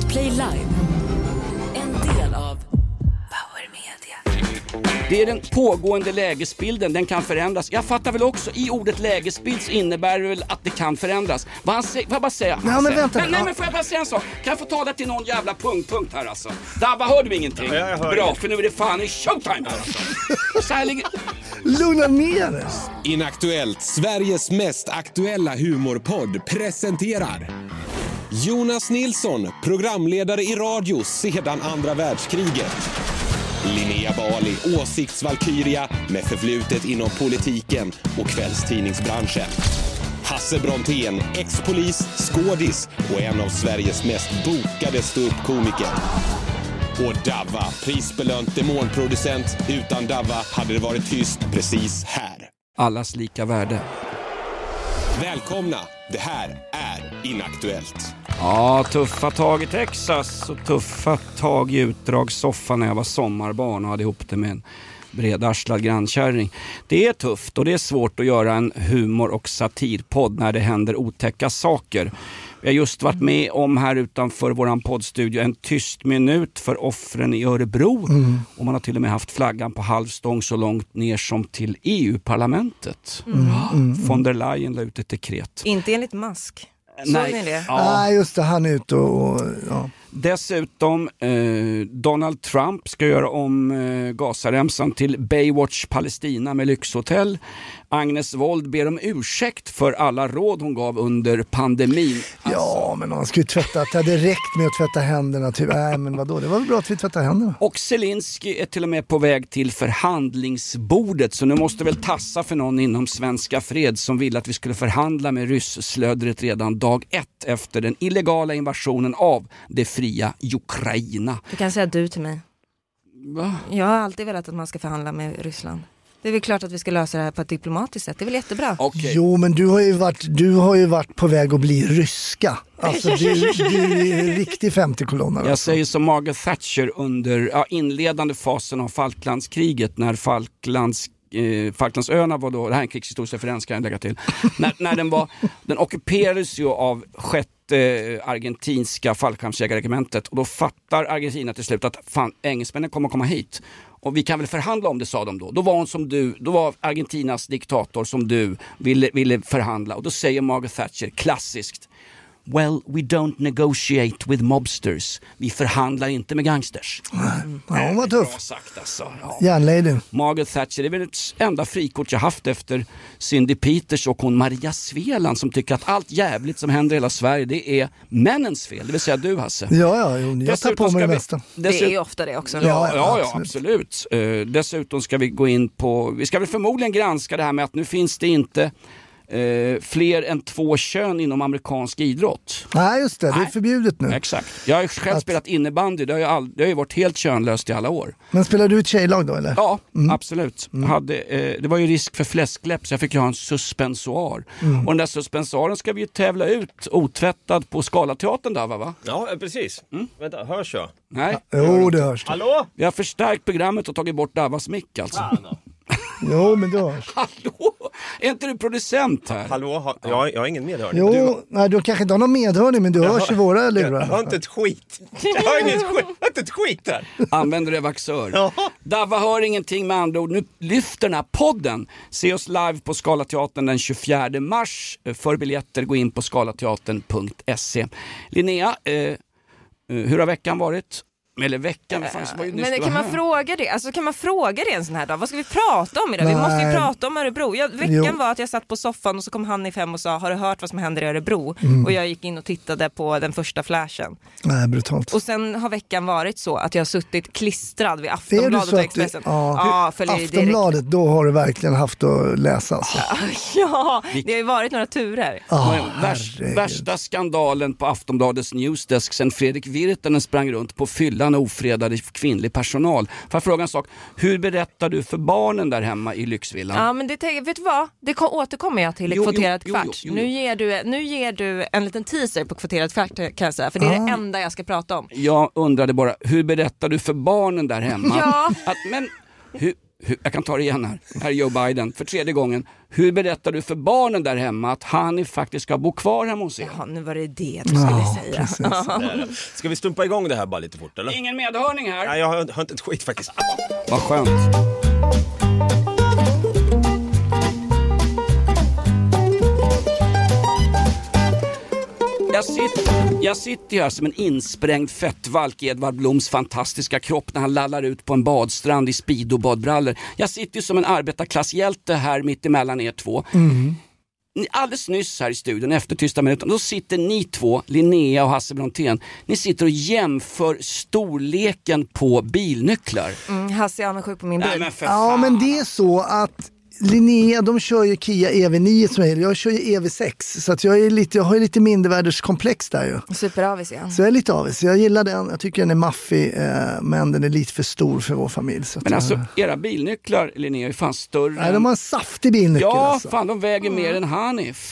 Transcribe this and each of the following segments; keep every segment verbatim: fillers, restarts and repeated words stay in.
Play Live. En del av Power Media. Det är den pågående lägesbilden, den kan förändras. Jag fattar väl också, i ordet lägesbild så innebär det väl att det kan förändras. Vad han säger, får jag bara säga? Nej, men vänta. Nej, nej, men får jag bara säga en sak? Kan jag få tala till någon jävla punkt, punkt här alltså? Dabba, hör du ingenting? Ja, jag hör Bra, det. för nu är det fan i showtime här alltså. Så här ligger... Lugna ner dig. Inaktuellt, Sveriges mest aktuella humorpodd, presenterar Jonas Nilsson, programledare i radio sedan andra världskriget. Linnea Bali, åsiktsvalkyria med förflutet inom politiken och kvällstidningsbranschen. Hasse Brontén, ex-polis, skådis och en av Sveriges mest bokade ståuppkomiker. Och Davva, prisbelönt demonproducent. Utan Davva hade det varit tyst precis här. Allas lika värde. Välkomna, det här är Inaktuellt. Ja, tuffa tag i Texas och tuffa tag i utdragssoffan när jag var sommarbarn och hade ihop det med en bredarslad grannkärring. Det är tufft och det är svårt att göra en humor- och satirpodd när det händer otäcka saker. Vi har just varit med om här utanför våran poddstudio en tyst minut för offren i Örebro. Mm. Och man har till och med haft flaggan på halvstång så långt ner som till E U-parlamentet. Mm. Mm. Von der Leyen la ut ett dekret. Inte enligt Musk. Såg Nej. ni det? Ja. Nej, just det, han är ute och... och ja. Dessutom, eh, Donald Trump ska göra om eh, Gazaremsan till Baywatch Palestina med lyxhotell. Agnes Wold ber om ursäkt för alla råd hon gav under pandemin. Alltså. Ja, men han skulle tvätta, det hade räckt med att tvätta händerna. Typ. Nej, men vadå? Det var väl bra att vi tvättade händerna. Och Zelensky är till och med på väg till förhandlingsbordet. Så nu måste väl tassa för någon inom Svenska Fred som vill att vi skulle förhandla med rysslödret redan dag ett efter den illegala invasionen av det fria Ukraina. Du kan säga du till mig. Va? Jag har alltid velat att man ska förhandla med Ryssland. Det är väl klart att vi ska lösa det här på ett diplomatiskt sätt. Det är väl jättebra. Okay. Jo, men du har ju varit, du har ju varit på väg att bli ryska. Alltså du, du är en riktig femtio-kolonnare. Jag säger som Margaret Thatcher under ja, inledande fasen av Falklandskriget när Falklands eh, Falklandsöarna var då, det här är en krigshistorisk referens kan jag lägga till. när, när den var, den ockuperades ju av sjätte argentinska fallskärmsjägarregementet och då fattar Argentina till slut att fan, engelsmännen kommer komma hit. Och vi kan väl förhandla om det, sa de då. Då var hon som du, då var Argentinas diktator som du ville, ville förhandla. Och då säger Margaret Thatcher klassiskt: well, we don't negotiate with mobsters. Vi förhandlar inte med gangsters. Mm. Ja, hon var tuff. Bra sagt alltså. Ja. Järnlady. Margaret Thatcher, det är väl ett enda frikort jag haft efter Cindy Peters och hon Maria Sveland som tycker att allt jävligt som händer i hela Sverige, det är männens fel. Det vill säga du, Hasse. Ja, ja, jo, jag tar på mig det mesta. Det är ju ofta det också. Ja, ja, ja, ja absolut. Uh, dessutom ska vi gå in på, vi ska väl förmodligen granska det här med att nu finns det inte Uh, fler än två kön inom amerikansk idrott. Nej, just det. Det är Nej. förbjudet nu. Exakt. Jag har ju själv att... spelat innebandy. Det har ju, all... det har ju varit helt könlöst i alla år. Men spelar du ett tjejlag då, eller? Ja, mm. absolut. Mm. Hade, eh, det var ju risk för fläskläpp så jag fick ju ha en suspensoar. Mm. Och den där suspensoaren ska vi ju tävla ut otvättad på Scalateatern där, va? Ja, precis. Mm. Vänta, hörs jag? Nej. Ja, jo, det hörs det. Hallå? Vi har förstärkt programmet och tagit bort Davas mick alltså. Ah, no. Jo, men det hörs. Hallå? Är inte du producent här? Hallå, ha, jag, jag har ingen medhörning. Jo, du, nej, du kanske inte har någon medhörning, men du jag hörs har, i våra lurar. Jag har inte ett skit. Jag har, inget skit. Jag har inte ett skit här. Använder det vaxör. Ja. Dava hör ingenting med andra ord. Nu lyfter den här podden. Se oss live på Scalateatern den tjugofjärde mars. För biljetter gå in på scalateatern punkt se. Linnea, eh, hur har veckan varit? Eller veckan, fan, var ju men kan man här. fråga det? Alltså kan man fråga det en sån här dag? Vad ska vi prata om idag? Nej. Vi måste ju prata om Örebro. Jag, veckan jo. var att jag satt på soffan och så kom Hanif hem och sa: har du hört vad som händer i Örebro? Mm. Och jag gick in och tittade på den första flashen. Nej, brutalt. Och sen har veckan varit så att jag har suttit klistrad vid Aftonbladet och Expressen. Du, ja, ja, Aftonbladet, då har du verkligen haft att läsa. Alltså. Ja, det har ju varit några turer. Oh, Värst, värsta skandalen på Aftonbladets newsdesk sen Fredrik Virtanen sprang runt på fyllan och ofredade kvinnlig personal. Får jag fråga en sak? Hur berättar du för barnen där hemma i lyxvillan? Ja, men det, vet du vad? Det återkommer jag till i kvoterat jo, kvart. Jo, jo, jo. Nu, ger du, nu ger du en liten teaser på kvoterat kvart, kan jag säga. För det är ah. det enda jag ska prata om. Jag undrade bara, hur berättar du för barnen där hemma? Ja. Att, men, hur... hur, jag kan ta det igen här. Här är Joe Biden för tredje gången. Hur berättar du för barnen där hemma att han faktiskt ska bo kvar hemma hos er? Ja, nu var det det du skulle Ja, säga. precis. Ska vi stumpa igång det här bara lite fort eller? Ingen medhörning här. Nej, jag har, har inte ett skit faktiskt. Vad skönt. Jag sitter, jag sitter ju här som en insprängd fettvalk i Edvard Bloms fantastiska kropp när han lallar ut på en badstrand i speedo-badbrallor. Jag sitter ju som en arbetarklasshjälte här mitt emellan er två. Mm. Alldeles nyss här i studion, efter tysta minuten, då sitter ni två, Linnea och Hasse Brontén, ni sitter och jämför storleken på bilnycklar. Mm, Hasse är avundsjuk på min bil. Nej, men för Ja, fan. men det är så att Linnea, de kör ju Kia E V nio som jag, jag kör ju E V sex, så att jag, är lite, jag har ju lite mindervärdeskomplex där ju. Superavis igen. Så jag är lite avis, jag gillar den, jag tycker den är maffig, eh, men den är lite för stor för vår familj. Så att, Men alltså, eh, era bilnycklar, Linnea, är fan större. nej, de har en saftig bilnyckel Ja, alltså. fan, de väger mer än Hanif.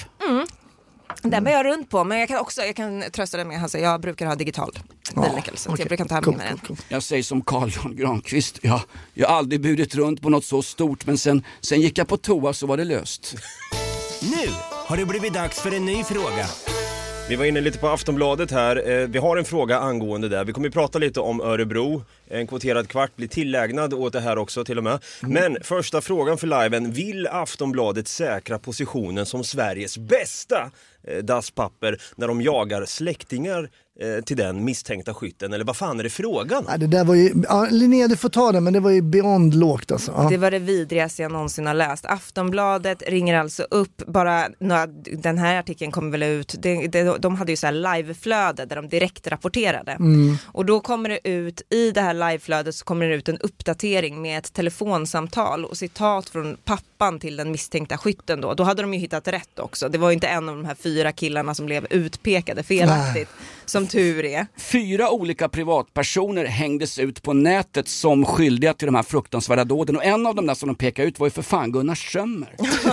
Den bär jag runt på, men jag kan också jag kan trösta dig med, alltså, jag brukar ha digital bilnyckel, så okej. jag brukar inte ha Cool, med cool, den. cool. Jag säger som Carl Jan Granqvist, ja, jag har aldrig burit runt på något så stort, men sen, sen gick jag på toa så var det löst. Nu har det blivit dags för en ny fråga. Vi var inne lite på Aftonbladet här. Eh, Vi har en fråga angående det. Vi kommer att prata lite om Örebro. En kvoterad kvart blir tillägnad åt det här också till och med. Men första frågan för liven. Vill Aftonbladet säkra positionen som Sveriges bästa eh, dasspapper när de jagar släktingar eh, till den misstänkta skytten? Eller vad fan är det frågan? Nej, det där var ju, ja, Linnea, du får ta det, men det var ju beyond lågt alltså. Ja. Det var det vidrigaste jag någonsin har läst. Aftonbladet ringer alltså upp, bara den här artikeln kom väl ut, det, det, de hade ju så här liveflöde där de direkt rapporterade. Mm. Och då kommer det ut, i det här liveflödet så kommer det ut en uppdatering med ett telefonsamtal och citat från pappan till den misstänkta skytten då. Då hade de ju hittat rätt också. Det var ju inte en av de här fyra killarna som blev utpekade felaktigt. Nej. Som tur är. Fyra olika privatpersoner hängdes ut på nätet som skyldiga till de här fruktansvärda dåden. Och en av dem där som de pekade ut var ju för fan Gunnar Strömmer.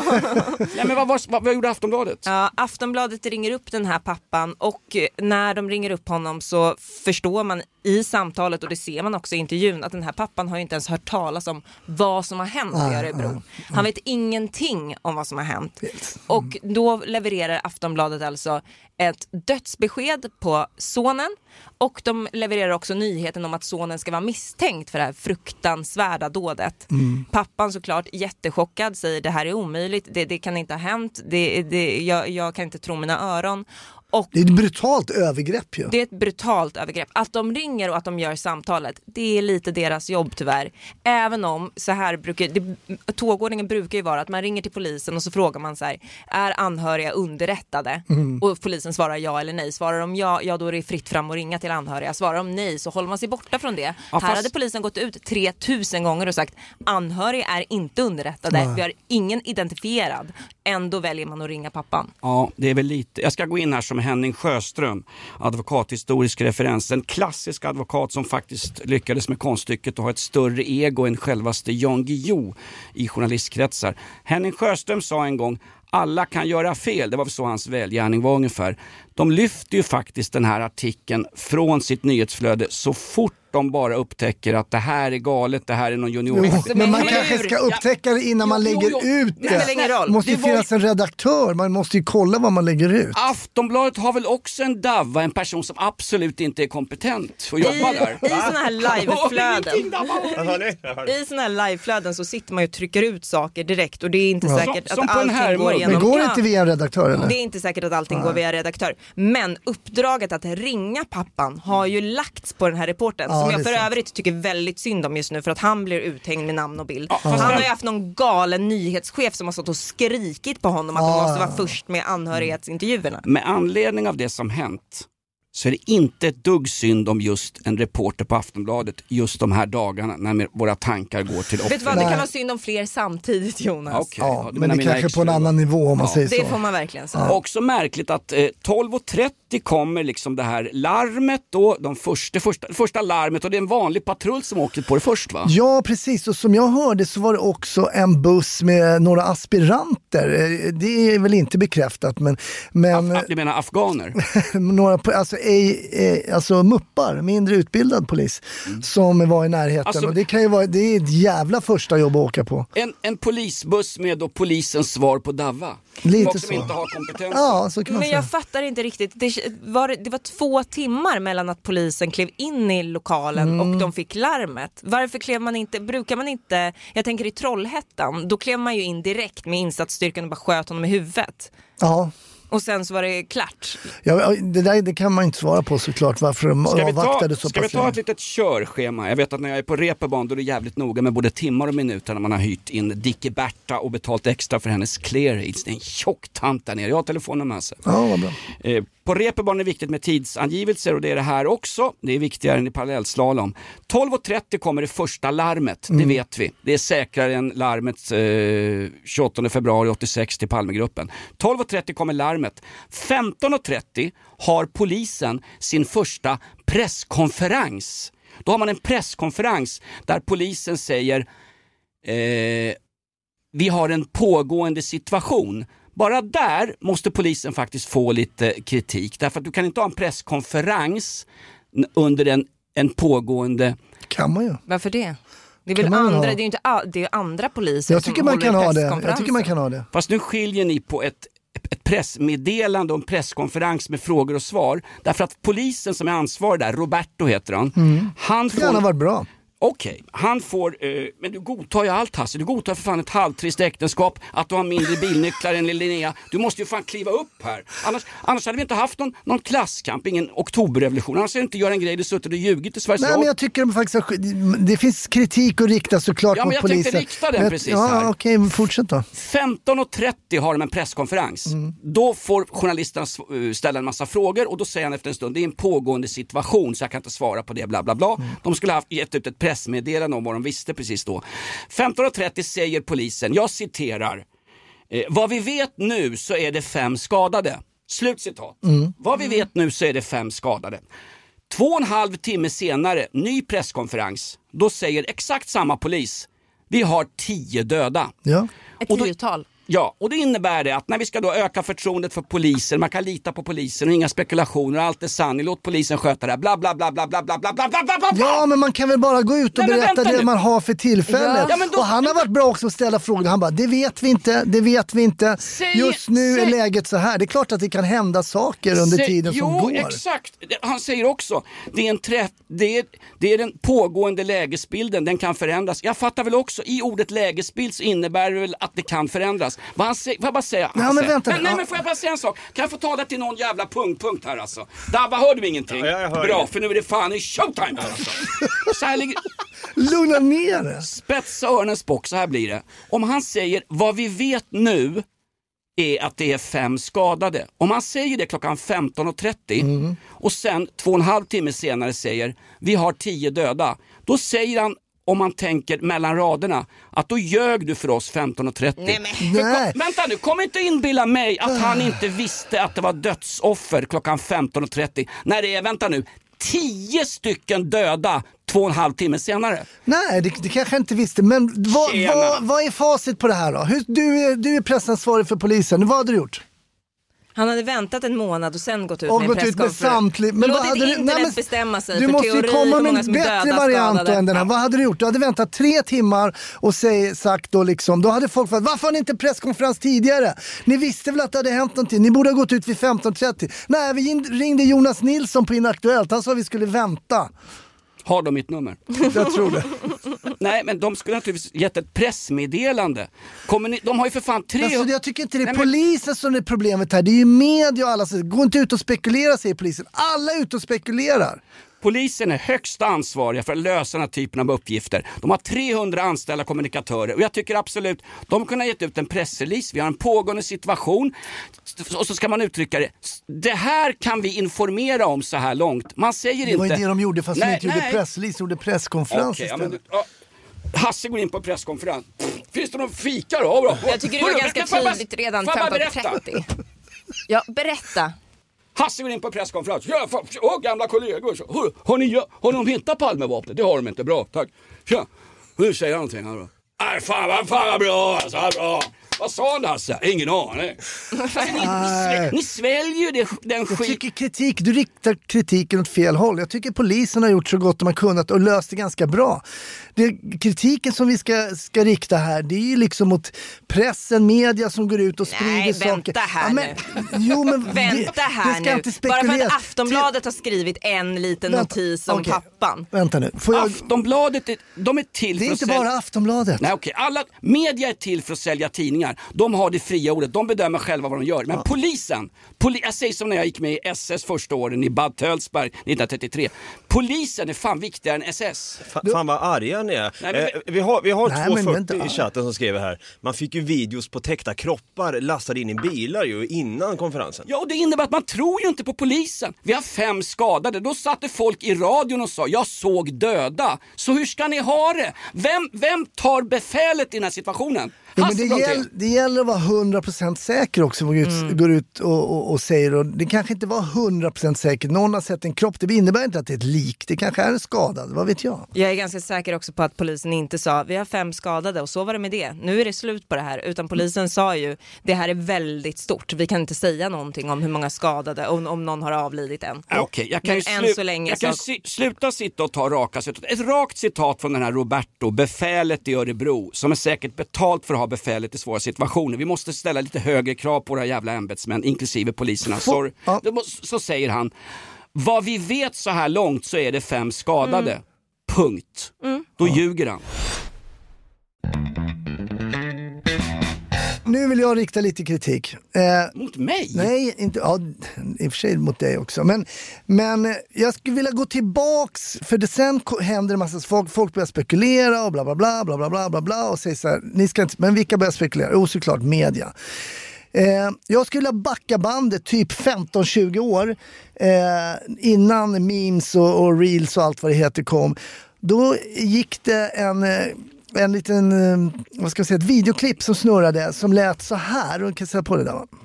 Nej, men vad, vad, vad, vad gjorde Aftonbladet? Ja, Aftonbladet ringer upp den här pappan och när de ringer upp honom så förstår man i samtalet, och det ser man också i intervjun, att den här pappan har ju inte ens hört talas om vad som har hänt i Örebro. Han vet ingenting om vad som har hänt. Och då levererar Aftonbladet alltså ett dödsbesked på sonen, och de levererar också nyheten om att sonen ska vara misstänkt för det här fruktansvärda dådet. Mm. Pappan såklart jättechockad, säger det här är omöjligt, det, det kan inte ha hänt, det, det, jag, jag kan inte tro mina öron. Och det är ett brutalt övergrepp ju. Det är ett brutalt övergrepp. Att de ringer och att de gör samtalet, det är lite deras jobb tyvärr. Även om så här brukar det, tågordningen brukar ju vara att man ringer till polisen och så frågar man så här, är anhöriga underrättade? Mm. Och polisen svarar ja eller nej. Svarar de ja, ja då är det fritt fram att ringa till anhöriga. Svarar de nej så håller man sig borta från det. Ja, fast... Här hade polisen gått ut tre tusen gånger och sagt, anhöriga är inte underrättade. Ja. Vi har ingen identifierad. Ändå väljer man att ringa pappan. Ja, det är väl lite. Jag ska gå in här som Henning Sjöström, advokathistorisk referens. En klassisk advokat som faktiskt lyckades med konststycket och ha ett större ego än självaste Jan Guillou i journalistkretsar. Henning Sjöström sa en gång, alla kan göra fel. Det var så hans välgärning var ungefär. De lyfter ju faktiskt den här artikeln från sitt nyhetsflöde så fort de bara upptäcker att det här är galet, det här är någon junior. Jo, men man kanske ska upptäcka det innan man lägger jo, jo. ut det. Det spelar ingen roll. Det måste ju det finnas var... en redaktör, man måste ju kolla vad man lägger ut. Aftonbladet har väl också en davva, en person som absolut inte är kompetent att jobba I, där. I såna här liveflöden I såna här liveflöden så sitter man ju och trycker ut saker direkt, och det är inte ja. säkert som, att som allting går igenom. Men går det inte via en redaktör eller? Det är inte säkert att allting ja. går via redaktör. Men uppdraget att ringa pappan har ju lagts på den här reporten ja, som jag för sant. övrigt tycker väldigt synd om just nu, för att han blir uthängd med namn och bild. Ja, han har ju haft någon galen nyhetschef som har stått och skrikit på honom att ja. de måste vara först med anhörighetsintervjuerna. Med anledning av det som hänt så är det inte ett dugg synd om just en reporter på Aftonbladet just de här dagarna när våra tankar går till offret. Vet du vad, det kan vara synd om fler samtidigt, Jonas. Okay, ja, ja, men det kanske på en annan nivå om man ja. säger så. Det får man verkligen säga. Ja. Också märkligt att eh, tolv och trettio trettio kommer liksom det här larmet då, de första, första, första larmet, och det är en vanlig patrull som åker på det först, va? Ja, precis. Och som jag hörde så var det också en buss med några aspiranter. Det är väl inte bekräftat, men... men Af, du menar afghaner? några, alltså, ej, alltså muppar, mindre utbildad polis, mm. som var i närheten. Alltså, och det kan ju vara, det är ett jävla första jobb att åka på. En, en polisbuss med då polisens svar på Davva. Lite Folk så. som inte har kompetens. Ja, så kan man Men säga. jag fattar inte riktigt. Det var, det var två timmar mellan att polisen klev in i lokalen mm. och de fick larmet. Varför klev man inte, brukar man inte, jag tänker i Trollhättan, då klev man ju in direkt med insatsstyrkan och bara sköt honom i huvudet. Ja. Och sen så var det klart. Ja, det där det kan man inte svara på såklart, varför de ska avvaktade ta, så Ska pass vi ta ett litet körschema? Jag vet att när jag är på reperban då är det jävligt noga med både timmar och minuter när man har hyrt in Dicke Berta och betalt extra för hennes clearage. Det är en tjock tant där nere. Jag har telefonen med sig. Ja, vad bra. Eh, på reperban är det viktigt med tidsangivelser och det är det här också. Det är viktigare än i parallellslalom. tolv och trettio kommer det första larmet, mm. det vet vi. Det är säkrare än larmet eh, tjugoåttonde februari åttiosex till Palmegruppen. tolv och trettio kommer larmet. femton och trettio har polisen sin första presskonferens. Då har man en presskonferens där polisen säger eh, vi har en pågående situation. Bara där måste polisen faktiskt få lite kritik. Därför att du kan inte ha en presskonferens under en, en pågående... Kan man ju. Varför det? Det är väl andra, det är ju inte det är andra poliser jag tycker som man håller kan ha det. presskonferenser. Jag tycker man kan ha det. Fast nu skiljer ni på ett, ett pressmeddelande och en presskonferens med frågor och svar. Därför att polisen som är ansvarig där, Roberto heter han, mm. han får... Han har varit bra. Okej, okay. han får, eh, men du godtar ju allt, Hasse. Du godtar för fan ett halvtrist äktenskap, att du har mindre bilnycklar än Linnea. Du måste ju fan kliva upp här. Annars, annars hade vi inte haft någon, någon klasskamp, ingen oktoberrevolution. Annars hade inte göra en grej, du suttit och ljugit i Sveriges Nej, Radio. men jag tycker faktiskt att det finns kritik att rikta såklart ja, mot polisen. Ja, men jag tänkte rikta den men, precis ja, här. Ja, okej, okay, fortsätt då. femton och trettio har de en presskonferens. Mm. Då får journalisterna ställa en massa frågor och då säger han efter en stund, det är en pågående situation så jag kan inte svara på det, bla bla bla. Mm. De skulle ha gett ut ett pressmeddelande om vad de visste precis då. femton och trettio säger polisen, jag citerar, eh, vad vi vet nu så är det fem skadade. Slutcitat. Mm. Vad vi vet nu så är det fem skadade. Två och en halv timme senare, ny presskonferens. Då säger exakt samma polis, vi har tio döda. Ja. Ett tiotal. Ja, och det innebär det att när vi ska då öka förtroendet för polisen, man kan lita på polisen och inga spekulationer, allt är sant, låt polisen sköta det här, bla bla bla bla bla bla bla bla bla bla. Ja, men man kan väl bara gå ut och Nej, berätta det nu. man har för tillfället. Ja. Ja, då... Och han har varit bra också att ställa frågor. Han bara, det vet vi inte, det vet vi inte. Säg, Just nu säg... är läget så här. Det är klart att det kan hända saker under säg... tiden som jo, går. Jo, exakt. Han säger också, det är, en trä... det, är, det är den pågående lägesbilden, den kan förändras. Jag fattar väl också, i ordet lägesbild så innebär det väl att det kan förändras. Vad han säger, vad bara säga. Ja, men vänta. Men, nej, men får jag bara säga en sak? Kan jag få ta det till någon jävla punkt, punkt här alltså? Dabba, hörde vi ingenting? Ja, jag hör Bra, det. för nu är det fan i showtime här alltså. Så här ligger... Lugna ner det. Spetsa öronens bock, så här blir det. Om han säger, vad vi vet nu är att det är fem skadade. Om han säger det klockan femton och trettio mm. och sen två och en halv timme senare säger, vi har tio döda. Då säger han, om man tänker mellan raderna, att då ljög du för oss femton och trettio. Nej, men... Nej. Kom, vänta nu, kom inte inbilla mig att han inte visste att det var dödsoffer klockan femton och trettio. När det är, vänta nu, tio stycken döda två och en halv timme senare. Nej, det, det kanske jag inte visste. Men vad, vad, vad är facit på det här då? Hur, du, är, du är pressansvarig för polisen. Vad hade du gjort? Han hade väntat en månad och sen gått ut och med en gått ut med samtligt. Men vad låtit hade du, internet nej, men, bestämma sig du för måste teori ju komma hur med många en som är bättre döda, variant skadade. än den här. Vad hade du gjort? Du hade väntat tre timmar och säg, sagt då liksom, då hade folk frågat, varför har ni inte presskonferens tidigare? Ni visste väl att det hade hänt någonting? Ni borde ha gått ut vid femton trettio. Nej, vi ringde Jonas Nilsson på Inaktuellt. Han sa att vi skulle vänta. Har de mitt nummer? Jag tror det. Nej, men de skulle naturligtvis gett ett pressmeddelande. Kommer ni, de har ju för fan tre... Alltså, jag tycker inte det är Nej, men... polisen som är problemet här. Det är ju media och alla. Gå inte ut och spekulera, säger polisen. Alla är ute och spekulerar. Polisen är högsta ansvariga för att lösa den här typen av uppgifter. De har trehundra anställda kommunikatörer och jag tycker absolut de kunde ha gett ut en pressrelease. Vi har en pågående situation och så ska man uttrycka det. Det här kan vi informera om så här långt. Man säger inte... Det var ju det de gjorde fast nej, de inte nej. gjorde pressrelease, gjorde presskonferens okay, istället. Ja, men, ja, Hasse går in på presskonferens. Finns det någon fika då? Bra. Jag tycker det var ganska tydligt redan femton trettio. Ja, berätta. Hasse går in på presskonferens. Ja, fan, åh, gamla kollegor. Så, har, har, ni, har de hittat Palmevapnet? Det har de inte. Bra, tack. Ja. Nu säger han någonting här då. Nej, fan vad fan vad bra, alltså, bra. Vad sa han Hasse? Ingen aning. Alltså, ni, ni, ni sväljer det, den skit. Jag tycker kritik, du riktar kritiken åt fel håll. Jag tycker polisen har gjort så gott de har kunnat och löst det ganska bra. Det, kritiken som vi ska, ska rikta här, det är ju liksom mot pressen, media som går ut och sprider Nej, saker. vänta här ja, men, nu. Jo, men vänta det, här det ska nu. inte spekuleras. Bara för att Aftonbladet har skrivit en liten Vänta, notis om okay. pappan. Vänta nu. Får jag... Aftonbladet, de är till Det är för inte att sälja... bara Aftonbladet. Nej, okej. Alla media är till för att sälja tidningar. De har det fria ordet. De bedömer själva vad de gör. Men ja. polisen, poli... jag säger som när jag gick med i S S första åren i Bad Tölsberg nittonhundratrettiotre. Polisen är fan viktigare än S S. Fa- fan vad arga ni är. Nej, men... eh, vi har, vi har Nej, två fyrtio vänta. i chatten som skriver här. Man fick ju videos på täckta kroppar lastade in i bilar ju innan konferensen. Ja, och det innebär att man tror ju inte på polisen. Vi har fem skadade. Då satte folk i radion och sa, jag såg döda. Så hur ska ni ha det? Vem, vem tar befälet i den här situationen? Ja, men det, gäll, det gäller att vara hundra procent säker också. Går ut, mm. går ut och, och, och säger, och det kanske inte var hundra procent säkert. Någon har sett en kropp, det innebär inte att det är ett lik. Det kanske är en skadad, vad vet jag? Jag är ganska säker också på att polisen inte sa, vi har fem skadade och så var det med det. Nu är det slut på det här. Utan polisen sa ju, det här är väldigt stort. Vi kan inte säga någonting om hur många skadade och om någon har avlidit än. Okej, okay, jag kan, ju än slu- så länge jag kan så... si- sluta sitta och ta raka citat. Ett rakt citat från den här Roberto, befälet i Örebro, som är säkert betalt för att ha befälet i svåra situationer. Vi måste ställa lite högre krav på våra jävla ämbetsmän, inklusive poliserna. Så, ja. så säger han, vad vi vet så här långt så är det fem skadade. Mm. Punkt. Mm. Då ja. ljuger han. Nu vill jag rikta lite kritik. Eh, mot mig? Nej, inte, ja, i och för sig mot dig också. Men, men jag skulle vilja gå tillbaks, för det sen händer en massa folk, folk börjar spekulera och bla bla bla bla bla bla bla bla och säger så här, ni ska inte, men vilka börjar spekulera? Jo, såklart media. Eh, jag skulle vilja backa bandet typ femton tjugo år eh, innan memes och, och reels och allt vad det heter kom. Då gick det en... en liten, vad ska jag säga, ett videoklipp som snurrade som lät så här, och kan sätta på det där, va?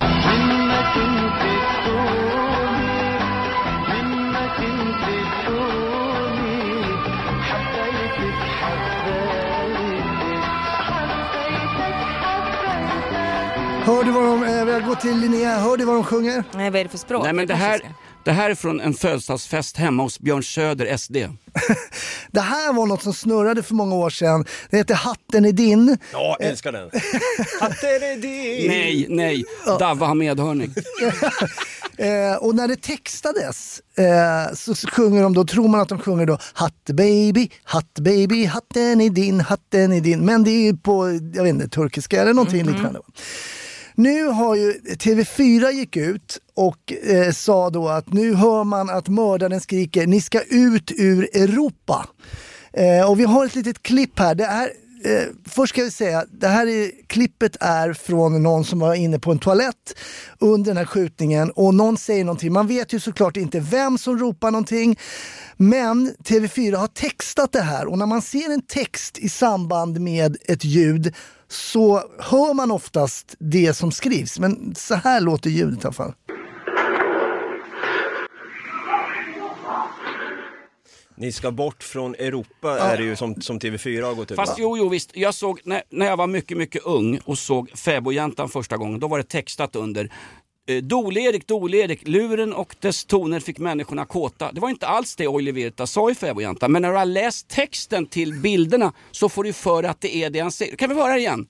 Hör du vad de, eh, jag går till Linnea, hör du vad de sjunger? Nej, vad är det för språk? Nej, men det här, det här är från en födelsedagsfest hemma hos Björn Söder, S D. Det här var något som snurrade för många år sedan. Det heter Hatten är din. Ja, älskar den. Hatten är din. Nej, nej. Davva har medhörning. eh, och när det textades eh, så sjunger de då, tror man att de sjunger då Hatte baby, Hatte baby, hatten är din, hatten är din. Men det är ju på, jag vet inte, turkiska eller någonting mm-hmm. liknande. Nu har ju T V fyra gick ut och eh, sa då att nu hör man att mördaren skriker, ni ska ut ur Europa. Eh, och vi har ett litet klipp här. Det här eh, först ska vi säga, det här är, klippet är från någon som var inne på en toalett under den här skjutningen och någon säger någonting. Man vet ju såklart inte vem som ropar någonting. Men T V fyra har textat det här och när man ser en text i samband med ett ljud så hör man oftast det som skrivs. Men så här låter ljudet i alla fall. Ni ska bort från Europa är det ju som, som T V fyra har gått ut. Fast jo, jo visst, jag såg, när, när jag var mycket, mycket ung och såg Fäbodjäntan första gången, då var det textat under Dol-Erik, Dol-Erik, luren och dess toner fick människorna kåta. Det var inte alls det Oile Virta sa i Fäbodjäntan. Men när du har läst texten till bilderna så får du för att det är det han säger. Kan vi höra igen?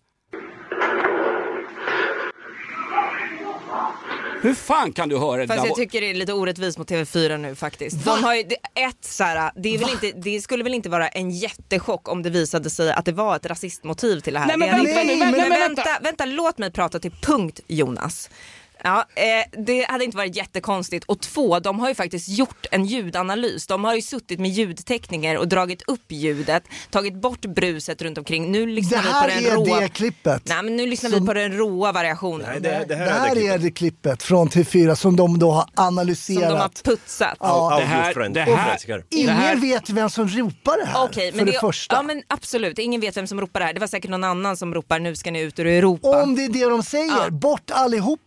Hur fan kan du höra det? Fast jag tycker det är lite orättvist mot T V fyra nu faktiskt. De har ju, ett så här, det, är väl inte, det skulle väl inte vara en jättechock om det visade sig att det var ett rasistmotiv till det här. Nej, men, det vänta, inte, nej, men, men men vänta, vänta, vänta, låt mig prata till punkt, Jonas. Ja, eh, det hade inte varit jättekonstigt. Och två, de har ju faktiskt gjort en ljudanalys. De har ju suttit med ljudtekniker och dragit upp ljudet, tagit bort bruset runt omkring. Nu lyssnar vi på den råa. Det här är råa... det klippet. Nej, men nu lyssnar som... vi på den råa variationen. Nej, det, det här, det här är, det är det klippet från T V fyra som de då har analyserat. Som de har putsat. Ja, det här, det här, ingen det här... vet vem som ropar det här. Okej, för men det, det första. Ja, men absolut. Ingen vet vem som ropar det här. Det var säkert någon annan som ropar, nu ska ni ut ur Europa. Om det är det de säger, Ja. bort allihopa skulle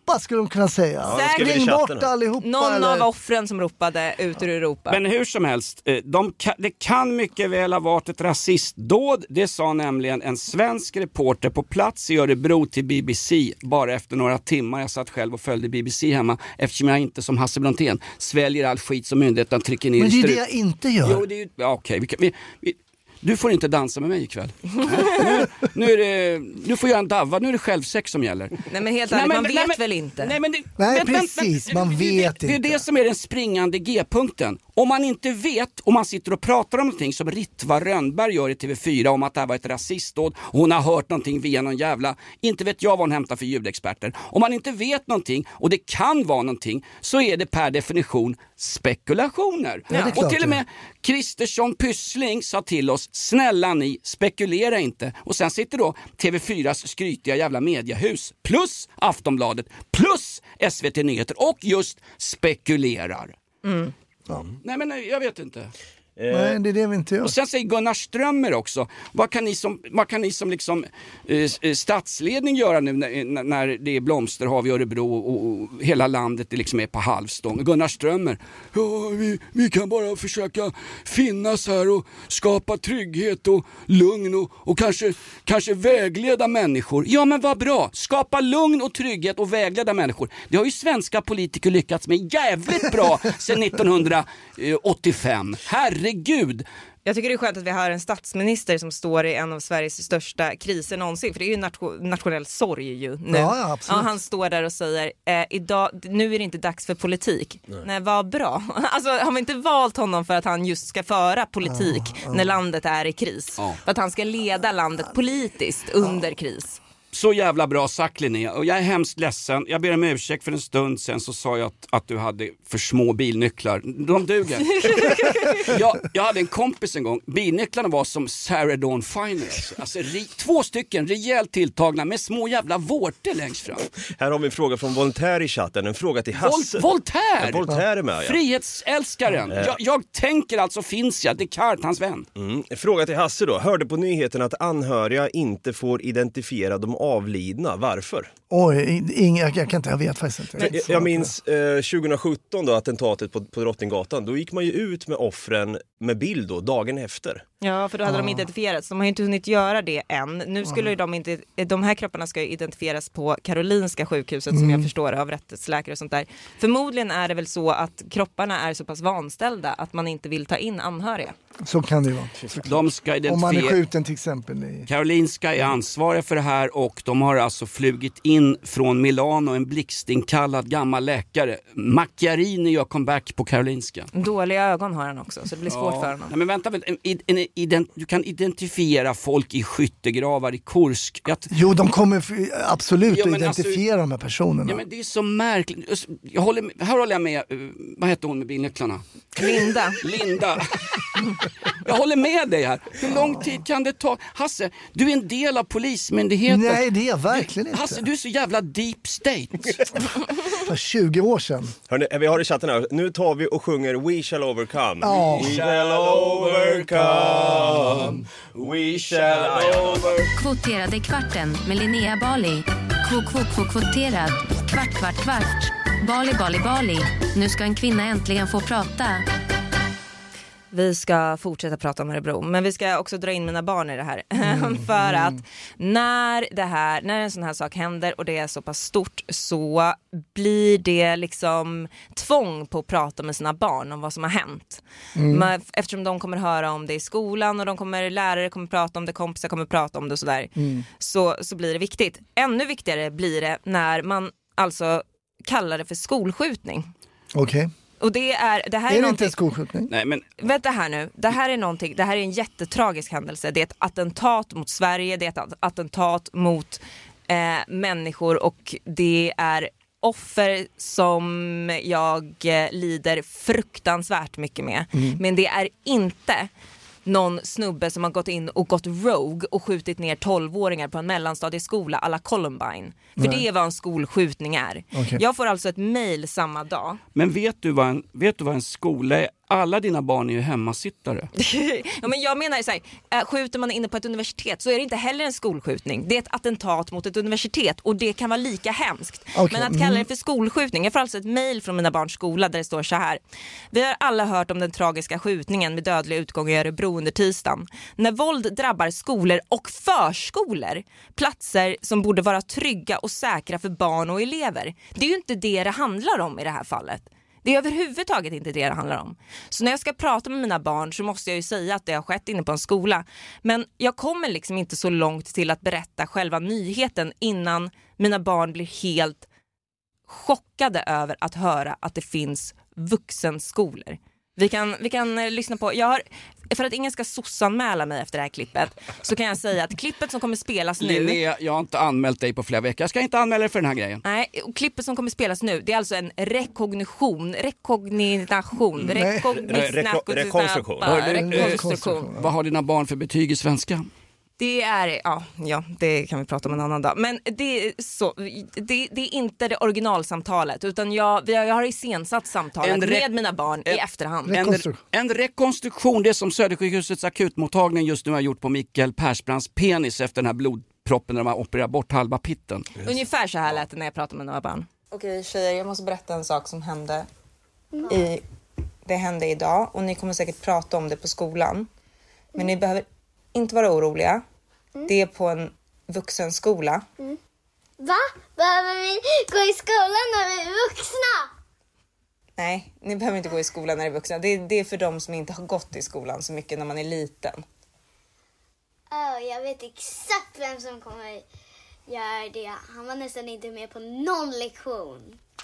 de kunna säga. Ja, det ska vi i Ring chatten bort här. allihopa. Någon eller? av offren som ropade ut ur Europa. Men hur som helst, eh, de kan, det kan mycket väl ha varit ett rasistdåd. Det sa nämligen en svensk reporter på plats i Örebro till B B C bara efter några timmar. Jag satt själv och följde B B C hemma eftersom jag inte som Hasse Brontén sväljer all skit som myndigheten trycker ner Men i det är strut. det jag inte gör. Jo, det är ju... Ja, okej, vi kan, vi, vi, du får inte dansa med mig ikväll. Nej, nu, nu är det... Du får göra en davva, nu är det självsex som gäller. Nej men helt Nej, ärligt, men- man nej, vet men- väl inte. Nej, men det, Nej, men- men- precis, men- man det- vet det, det är inte. det som är den springande G-punkten. Om man inte vet, om man sitter och pratar om någonting som Ritva Rönnberg gör i T V fyra om att det här var ett rasistdåd, och hon har hört någonting via någon jävla, inte vet jag vad hon hämtar för ljudexperter. Om man inte vet någonting, och det kan vara någonting, så är det per definition spekulationer. det är klart och till det. och med Kristersson Pyssling sa till oss, snälla ni, spekulera inte. Och sen sitter då T V fyras skrytiga jävla mediehus plus Aftonbladet plus S V T Nyheter och just spekulerar. Mm. Ja. Nej men nej, jag vet inte. Nej, det är det vi inte gör. Och sen säger Gunnar Strömmer också, vad kan ni som, vad kan ni som liksom, eh, statsledning göra nu när, när det är blomsterhav i Örebro och, och hela landet liksom är på halvstång? Gunnar Strömmer, ja, vi, vi kan bara försöka finnas här och skapa trygghet och lugn och, och kanske, kanske vägleda människor. Ja men vad bra, skapa lugn och trygghet och vägleda människor. Det har ju svenska politiker lyckats med jävligt bra sedan nittonhundraåttiofem. Herregud! Jag tycker det är skönt att vi har en statsminister som står i en av Sveriges största kriser någonsin. För det är ju nation- nationell sorg ju nu. Ja, ja, absolut. Ja, han står där och säger, eh, idag, nu är det inte dags för politik. Nej, Nej vad bra. Alltså har vi inte valt honom för att han just ska föra politik Ja, ja. när landet är i kris? Ja. För att han ska leda landet politiskt under kris. Så jävla bra sagt Linnea, och jag är hemskt ledsen. Jag ber om ursäkt, för en stund sen så sa jag att, att du hade för små bilnycklar. De duger. jag, jag hade en kompis en gång, bilnycklarna var som Sarah Dawn Finer. Alltså, alltså ri, två stycken rejält tilltagna med små jävla vårtor längst fram. Här har vi en fråga från Voltaire i chatten, en fråga till Hasse. Vol- Voltaire! Ja, Voltaire är med, ja. Frihetsälskaren. Ja. Jag, jag tänker alltså finns jag, Descartes, hans vän. Mm. En fråga till Hasse då. Hörde på nyheten att anhöriga inte får identifiera de avlidna. Varför? Oj, ing, jag, jag kan inte, jag vet faktiskt inte. Jag, jag minns eh, tjugosjutton då, attentatet på, på Drottninggatan. Då gick man ju ut med offren med bild då, dagen efter. Ja, för då hade Ja. de identifierats. De har ju inte hunnit göra det än. Nu skulle ju de inte, de här kropparna ska ju identifieras på Karolinska sjukhuset som jag förstår av rättsläkare och sånt där. Förmodligen är det väl så att kropparna är så pass vanställda att man inte vill ta in anhöriga. Så kan det ju vara. De ska Om man är identifiera... skjuten till exempel. I... Karolinska är ansvariga för det här, och de har alltså flugit in från Milano en blixtinkallad gammal läkare. Macchiarini gör comeback på Karolinska. Dåliga ögon har han också, så det blir svårt för honom. Nej, men vänta, vänta. En, en, ident, du kan identifiera folk i skyttegravar i Kursk. Jag, Jo, de kommer f- absolut Jo, att men identifiera de här personerna. ja, men det är så märkligt. Jag håller, med- här håller jag med, uh, vad heter hon med bilnycklarna? Linda. Linda. Jag håller med dig här. Hur lång tid kan det ta? Hasse, du är en del av polismyndigheten. Nej, det är jag verkligen inte. Hasse, du är så jävla deep state. För tjugo år sedan. Hörrni, vi har i chatten här. Nu tar vi och sjunger We shall overcome. Ja. We shall overcome. We shall overcome. Kvoterade kvarten med Linnea Bali. Kvot, kvot, kvot, kvoterad. Kvart, kvart, kvart. Bali, Bali, Bali. Nu ska en kvinna äntligen få prata. Vi ska fortsätta prata om Örebro, men vi ska också dra in mina barn i det här. För att när det här, när en sån här sak händer och det är så pass stort, så blir det liksom tvång på att prata med sina barn om vad som har hänt. Men eftersom de kommer höra om det i skolan och de kommer, lärare kommer prata om det, kompisar kommer prata om det och sådär, så, så blir det viktigt. Ännu viktigare blir det när man alltså kallar det för skolskjutning. Okej. Och det är, det här Är är, det någonting... inte en skolskjutning? Nej, men Vänta här nu, det här är någonting, det här är en jättetragisk händelse. Det är ett attentat mot Sverige, det är ett attentat mot eh, människor, och det är offer som jag eh, lider fruktansvärt mycket med. Men det är inte någon snubbe som har gått in och gått rogue och skjutit ner tolvåringar på en mellanstadieskola alla Columbine. För Nej. det är vad en skolskjutning är. Okej. Jag får alltså ett mejl samma dag. Men vet du vad en, vet du vad en skola alla dina barn är ju hemmasittare. Ja, men jag menar så här, skjuter man inne på ett universitet så är det inte heller en skolskjutning. Det är ett attentat mot ett universitet och det kan vara lika hemskt. Okay. Men att kalla det för skolskjutning. Jag får alltså ett mejl från mina barns skola där det står så här: vi har alla hört om den tragiska skjutningen med dödlig utgång i Örebro under tisdagen. När våld drabbar skolor och förskolor, platser som borde vara trygga och säkra för barn och elever. Det är ju inte det det handlar om i det här fallet. Det är överhuvudtaget inte det det handlar om. Så när jag ska prata med mina barn så måste jag ju säga att det har skett inne på en skola. Men jag kommer liksom inte så långt till att berätta själva nyheten innan mina barn blir helt chockade över att höra att det finns vuxenskolor. Vi kan, vi kan eh, lyssna på, jag har, för att ingen ska sossanmäla mig efter det här klippet, så kan jag säga att klippet som kommer spelas nu... Linnea, jag har inte anmält dig på flera veckor. Jag ska inte anmäla dig för den här grejen. Nej, och klippet som kommer spelas nu, det är alltså en rekognition, rekognition, rekonstruktion. Rekonstruktion. Vad har dina barn för betyg i svenska? Det är, ja, ja, det kan vi prata om en annan dag. Men det är, så, det, det är inte det originalsamtalet, utan jag, jag har iscensatt samtalet re- med mina barn en, i efterhand. En, en rekonstruktion, det som Södersjukhusets akutmottagning just nu har gjort på Mikael Persbrandts penis efter den här blodproppen när de har opererat bort halva pitten. Yes. Ungefär så här lät det när jag pratade med några barn. Okej tjejer, jag måste berätta en sak som hände. Mm. I, det hände idag och ni kommer säkert prata om det på skolan. Men mm. ni behöver inte vara oroliga. Mm. Det är på en vuxenskola. Mm. Va? Behöver vi gå i skolan när vi är vuxna? Nej, ni behöver inte gå i skolan när ni är vuxna. Det är, det är för dem som inte har gått i skolan så mycket när man är liten. Oh, jag vet exakt vem som kommer göra det. Han var nästan inte med på någon lektion.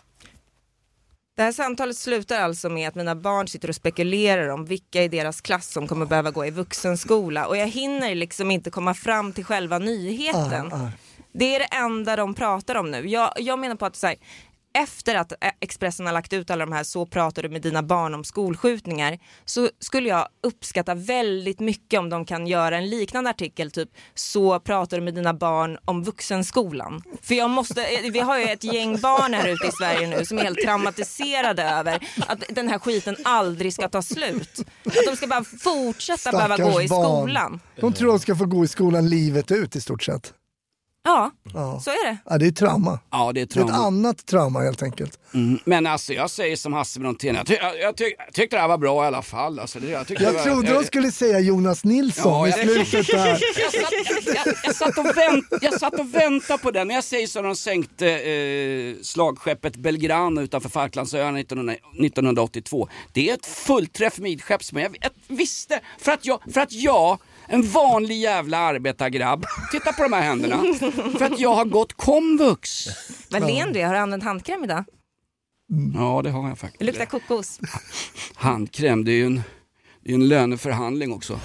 Det här samtalet slutar alltså med att mina barn sitter och spekulerar om vilka i deras klass som kommer behöva gå i vuxenskola. Och jag hinner liksom inte komma fram till själva nyheten. Uh, uh. Det är det enda de pratar om nu. Jag, jag menar på att så här, efter att Expressen har lagt ut alla de här Så pratar du med dina barn om skolskjutningar, så skulle jag uppskatta väldigt mycket om de kan göra en liknande artikel, typ Så pratar du med dina barn om vuxenskolan. För jag måste, vi har ju ett gäng barn här ute i Sverige nu som är helt traumatiserade över att den här skiten aldrig ska ta slut. Att de ska bara fortsätta Stackars behöva gå i skolan. Barn. De tror de ska få gå i skolan livet ut i stort sett. Ja, ja, så är det. Ja, det är trauma. Ja, det är trauma. Det är ett annat trauma helt enkelt. Mm. Men alltså, jag säger som Hasse Brontén. Jag, ty- jag, jag, ty- jag tyckte det här var bra i alla fall. Alltså, det, jag jag det var, trodde jag, de skulle säga Jonas Nilsson ja, i slutet där. jag, satt, jag, jag, jag, satt och vänt, jag satt och väntade på den. Jag säger så de sänkte eh, slagskeppet Belgrano utanför Falklandsöarna nittonhundraåttiotvå. Det är ett fullträff midskepps, men jag, jag visste, för att jag, för att jag en vanlig jävla arbetargrabb. Titta på de här händerna. För att jag har gått komvux. Vad len du är. Har du använt handkräm idag? Mm. Ja, det har jag faktiskt. Det luktar kokos. Handkräm, det är ju en, det är en löneförhandling också.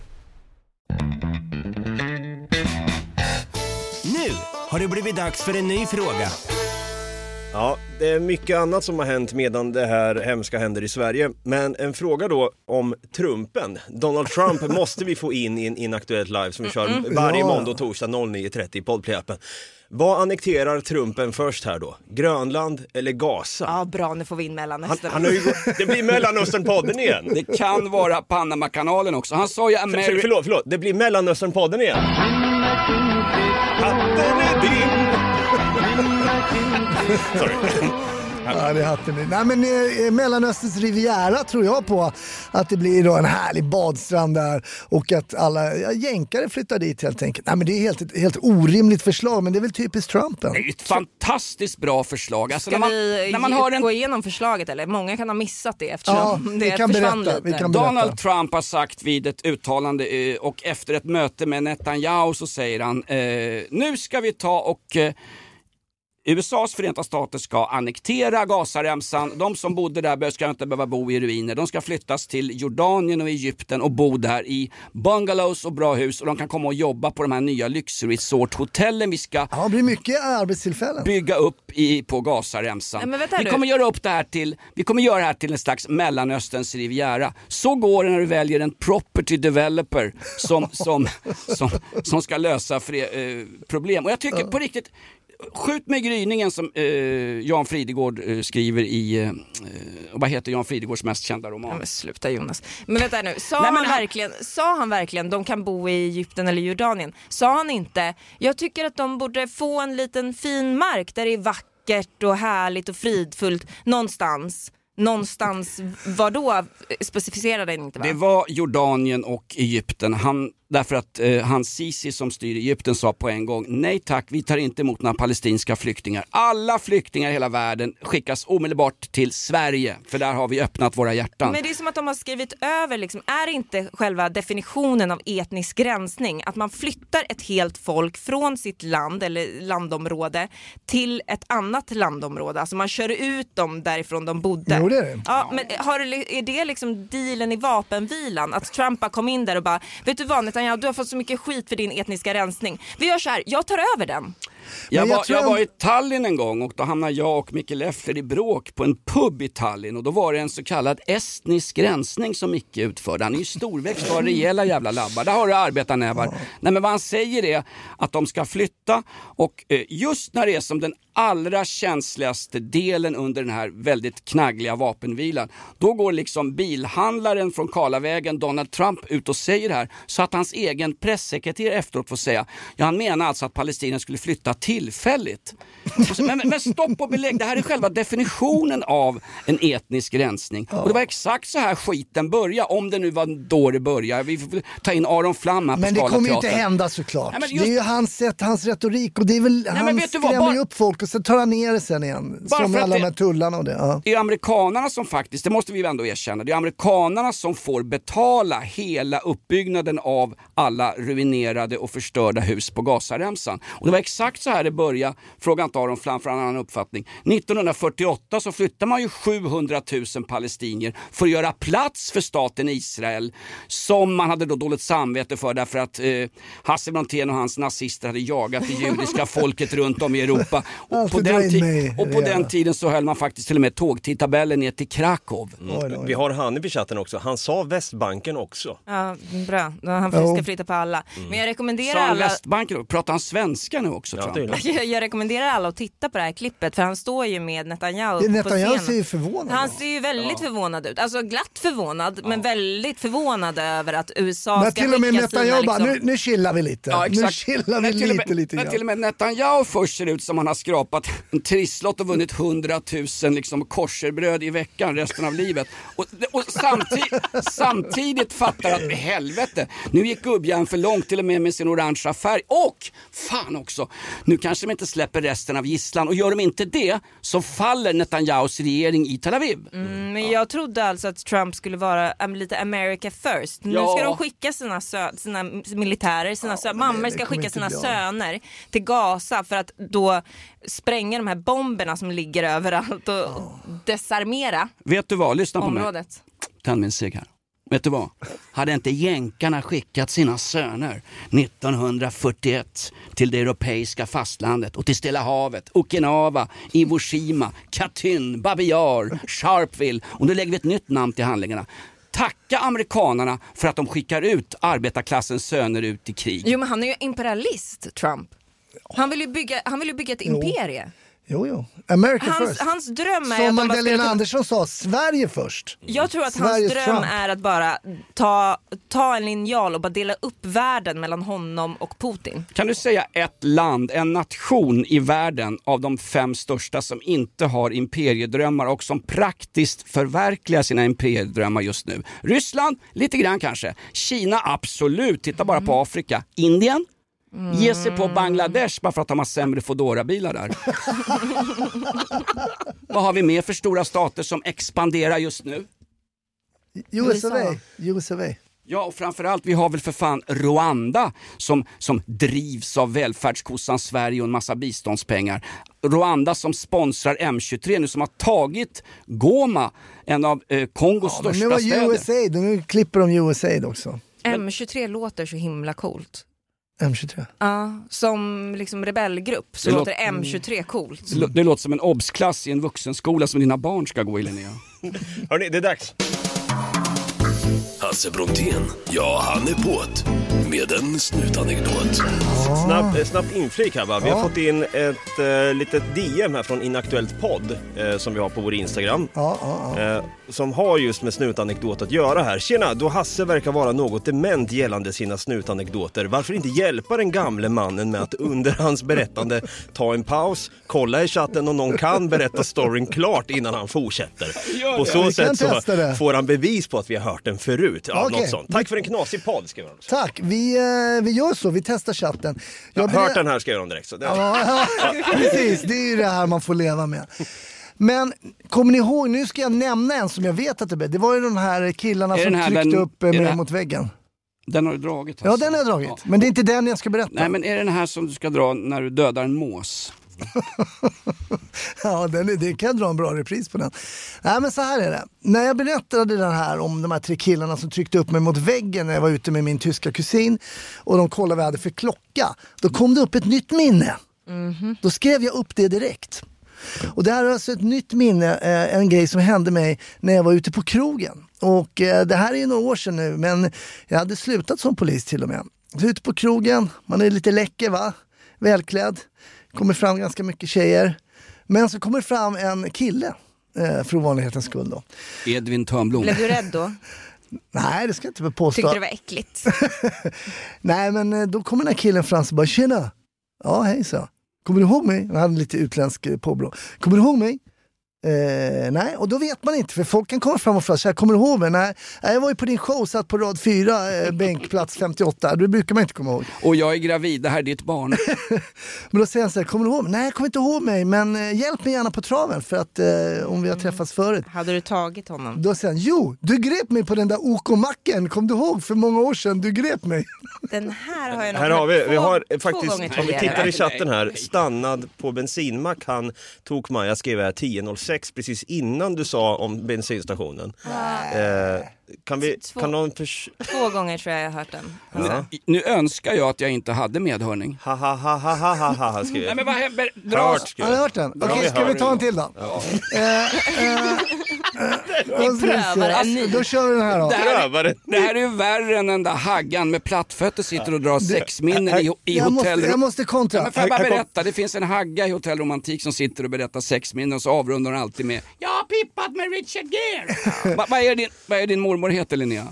Nu har det blivit dags för en ny fråga. Ja, det är mycket annat som har hänt medan det här hemska händer i Sverige. Men en fråga då om Trumpen. Donald Trump måste vi få in i en Inaktuellt live som vi kör mm. varje måndag och torsdag nio trettio i Podplay-appen. Vad annekterar Trumpen först här då? Grönland eller Gaza? Ja, bra, nu får vi in Mellanöstern. Han, han ju, det blir Mellanöstern-podden igen. Det kan vara Panama-kanalen också. Han sa ju Ameri- För, förlåt, förlåt. Det blir Mellanöstern-podden igen. Hatten är din. Sorry. Ja, det hade ni. Nej, men eh, Mellanösterns Riviera tror jag på att det blir då en härlig badstrand där och att alla ja, jänkare flyttar dit helt enkelt. Nej, men det är helt, ett helt orimligt förslag, men det är väl typiskt Trumpen. Det är ett fantastiskt bra förslag. Alltså, Ska när man, vi när man har en... gå igenom förslaget eller? Många kan ha missat det eftersom ja, det kan försvann berätta, lite. kan Donald Trump har sagt vid ett uttalande och efter ett möte med Netanyahu så säger han eh, nu ska vi ta och eh, U S A:s Förenta Stater ska annektera Gazaremsan. De som bodde där ska inte behöva bo i ruiner. De ska flyttas till Jordanien och Egypten och bo där i bungalows och bra hus. Och de kan komma och jobba på de här nya lyxresort-hotellen vi ska ja, det blir mycket arbetstillfällen. bygga upp i, på Gazaremsan. Ja, vi kommer göra upp det här till vi kommer göra det här till en slags Mellanösterns Riviera. Så går det när du väljer en property developer som, som, som, som ska lösa fre, eh, problem. Och jag tycker på riktigt skjut med gryningen som eh, Jan Fridegård eh, skriver i, eh, vad heter Jan Fridegårds mest kända roman? Ja, men sluta Jonas. Men vänta nu, sa, Nej, men han han... verkligen, sa han verkligen de kan bo i Egypten eller Jordanien? Sa han inte, jag tycker att de borde få en liten fin mark där det är vackert och härligt och fridfullt någonstans? Någonstans, var då specificerade den inte, va? Det var Jordanien och Egypten. Han, därför att eh, han Sisi som styr Egypten sa på en gång: nej tack, vi tar inte emot några palestinska flyktingar. Alla flyktingar i hela världen skickas omedelbart till Sverige, för där har vi öppnat våra hjärtan. Men det är som att de har skrivit över, liksom, är det inte själva definitionen av etnisk gränsning att man flyttar ett helt folk från sitt land eller landområde till ett annat landområde? Alltså man kör ut dem därifrån de bodde. Jo, det är det. Ja, men har, är det liksom dealen i vapenvilan? Att Trump kom in där och bara, vet du vad Netanyahu, du har fått så mycket skit för din etniska rensning. Vi gör så här, jag tar över den. Jag, jag var, tror jag jag... var i Tallinn en gång och då hamnade jag och Micke Leffler i bråk på en pub i Tallinn, och då var det en så kallad estnisk rensning som Micke utförde. Han är ju storväxt och har rejäla jävla labbar. Där har du arbetarnävar. Ja. Nej, men vad han säger är att de ska flytta, och eh, just när det är som den allra känsligaste delen under den här väldigt knaggliga vapenvilan, då går liksom bilhandlaren från Karlavägen, Donald Trump, ut och säger det här, så att hans egen pressekreterare efteråt får säga, ja, han menar alltså att Palestina skulle flytta tillfälligt. Så, men, men stopp och belägg, det här är själva definitionen av en etnisk rensning. Ja. Och det var exakt så här skiten började, om det nu var då det började. Vi får ta in Aron Flam här på Men det Skala kommer ju teater. inte hända såklart. Nej, just... Det är ju hans sätt, hans retorik, och det är väl, Nej, han skrämmer bara... ju upp folk och så tar han ner det sen igen. Bara som för alla det... med tullarna och det. Ja. Det är amerikanerna som faktiskt, det måste vi ändå erkänna, det är amerikanerna som får betala hela uppbyggnaden av alla ruinerade och förstörda hus på Gazaremsan. Och det var exakt så här det började, fråga inte Aron Flam för en annan uppfattning. nittonhundrafyrtioåtta så flyttade man ju sjuhundratusen palestinier för att göra plats för staten Israel, som man hade då dåligt samvete för, därför att eh, Hasse Brontén och hans nazister hade jagat det judiska folket runt om i Europa. Och på, den, ti- och på den tiden så höll man faktiskt till och med tågtidtabellen ner till Krakow. Mm. Oj, oj. Vi har han i chatten också. Han sa Västbanken också. Ja, bra. Han ska oh. flytta på alla. Mm. Men jag rekommenderar sa han alla... Västbanken? Pratar han svenska nu också? Ja, jag, jag rekommenderar alla att titta på det här klippet, för han står ju med Netanyahu, Netanyahu på scenen. ser ju förvånad. Han ser ju väldigt ja. förvånad ut. Alltså glatt förvånad, ja. men väldigt förvånad över att U S A men ska till och med skicka Netanyahu sina... Bara, liksom... nu, nu chillar vi lite. Ja, nu chillar vi lite, med, lite. Men till och med Netanyahu först ser ut som han har skrapat en trisslott och vunnit hundratusen liksom korserbröd i veckan resten av livet. Och, och samtid, samtidigt fattar att helvete, nu gick gubbjärn för långt till och med med sin orangea färg. Och fan också, nu kanske de inte släpper resten av gisslan, och gör de inte det så faller Netanyahus regering i Tel Aviv. Mm, men jag trodde alltså att Trump skulle vara um, lite America first. Nu ja. ska de skicka sina, sö- sina militärer, sina ja, sö- mammor ska skicka sina söner till Gaza för att då spränga de här bomberna som ligger överallt och oh. desarmera. Vet du vad, lyssna på området. mig. Tänd min cigg här. Vet du vad? Hade inte jänkarna skickat sina söner nittonhundrafyrtioett till det europeiska fastlandet och till Stilla havet, Okinawa, Iwo Jima, Katyn, Babi Yar, Sharpeville, och nu lägger vi ett nytt namn till handlingarna. Tacka amerikanerna för att de skickar ut arbetarklassens söner ut i krig. Jo, men han är ju imperialist, Trump. Han vill ju bygga, han vill ju bygga ett jo. imperie. Jo, jo. America hans, first. Hans dröm är som att Magdalena skulle... Andersson sa, Sverige först. Jag tror att Sveriges hans dröm Trump. är att bara ta, ta en linjal och bara dela upp världen mellan honom och Putin. Kan du säga ett land, en nation i världen av de fem största som inte har imperiedrömmar och som praktiskt förverkligar sina imperiedrömmar just nu? Ryssland, lite grann kanske. Kina, absolut. Titta bara på Afrika. Indien? Mm. Ge sig på Bangladesh bara för att de har sämre Fodora-bilar där. Vad har vi mer för stora stater som expanderar just nu? U S A. U S A. Ja, och framförallt, vi har väl för fan Rwanda som, som drivs av välfärdskossan Sverige och en massa biståndspengar. Rwanda som sponsrar M tjugotre nu, som har tagit Goma, en av eh, Kongos ja, största men städer. Nu var U S A, nu klipper de U S A också. M tjugotre låter så himla coolt. M tjugotre? Ja, som liksom rebellgrupp så det låter låt... M tjugotre coolt. Det, det låter som en obsklass i en vuxenskola som dina barn ska gå i, Linnea. Hörrni, det är dags. Hasse Brontén, ja han är på't med en snutanekdot. Snabb, snabb inflik här va. Vi Ja. har fått in ett äh, litet D M här från Inaktuellt podd äh, som vi har på vår Instagram. Ja, ja, ja. Äh, som har just med snutanekdot att göra här. Tjena, då Hasse verkar vara något dement gällande sina snutanekdoter. Varför inte hjälpa den gamle mannen med att under hans berättande ta en paus, kolla i chatten om någon kan berätta storyn klart innan han fortsätter. På så Vi kan sätt så testa det. får han bevis på att vi har hört den förut. Ja, Okej. något sånt. Tack för en knasig podd, ska vi också. Tack, vi, eh, vi gör så, vi testar chatten. Jag har berä- hört den här, ska jag göra den direkt. Så det... Ja, precis, det är ju det här man får leva med. Men kommer ni ihåg, nu ska jag nämna en som jag vet att det är. Det var ju de här killarna Är som den här tryckte den- upp eh, är mig det- mot väggen. Den har du dragit. Ja, Alltså. den har jag dragit. Ja. Men det är inte den jag ska berätta. Nej, men är det den här som du ska dra när du dödar en mås? Ja, den är, det kan jag dra en bra repris på den. Nej, men så här är det. När jag berättade den här om de här tre killarna som tryckte upp mig mot väggen när jag var ute med min tyska kusin och de kollade vad jag hade för klocka, då kom det upp ett nytt minne. Mm-hmm. Då skrev jag upp det direkt. Och det här är alltså ett nytt minne, eh, en grej som hände mig när jag var ute på krogen. Och eh, det här är ju några år sedan nu, men jag hade slutat som polis till och med. Så ute på krogen, man är lite läcker va? Välklädd. Kommer fram ganska mycket tjejer. Men så kommer fram en kille, eh, för ovanlighetens skull då. Edvin Törnblom. Blev du rädd då? Nej, det ska jag inte väl påstå. Tyckte det var äckligt? Nej, men eh, då kommer den här killen fram och bara, tjena. Ja, hej så. Kommer du ihåg mig? Han hade lite utländsk eh, påbrå. Kommer du ihåg mig? Eh, nej, och då vet man inte, för folk kan komma fram och fråga, så här, kommer du ihåg mig? Nej, jag var ju på din show, satt på rad fyra, eh, bänkplats femtioåtta. Det brukar man inte komma ihåg. Och jag är gravid, det här är ditt barn. Men då säger han så här, kommer du ihåg mig? Nej, jag kommer inte ihåg mig, men eh, hjälp mig gärna på traven för att eh, om vi har träffats förut. Hade du tagit honom? Då säger han, jo, du grep mig på den där O K-macken, kom du ihåg för många år sedan, du grep mig. Den här har jag nog Här har vi, hört vi två- har två faktiskt, gånger om vi tidigare. tittar i chatten här, stannad på bensinmack, han tog Maja, skrev här tio noll sex precis innan du sa om bensinstationen. Eh, kan vi, Två. kan någon förs- Två gånger tror jag jag har hört den. Ja. Nu önskar jag att jag inte hade medhörning. Ha ha ha ha ha ha ha ha skrev Nej, jag. men vad händer? Dra Hört Har skrev du jag. hört den? Bra, Okej, vi ska vi hör. ta en till då? Ja. Eh, eh, eh, då ska vi se. prövar en ny. Då kör vi den här då. Det här, Prövare. det här är ju värre än den där haggan med plattfötter sitter och drar sexminnen i, i Jag måste, hotellrum. jag måste kontra. Men får jag bara Här- här kom- berätta, det finns en hagga i Hotell Romantik som sitter och berättar sexminnen och så avrundar hon alltid med jag har pippat med Richard Gere. Va, vad, är din, vad är din mormor heter, Linnea?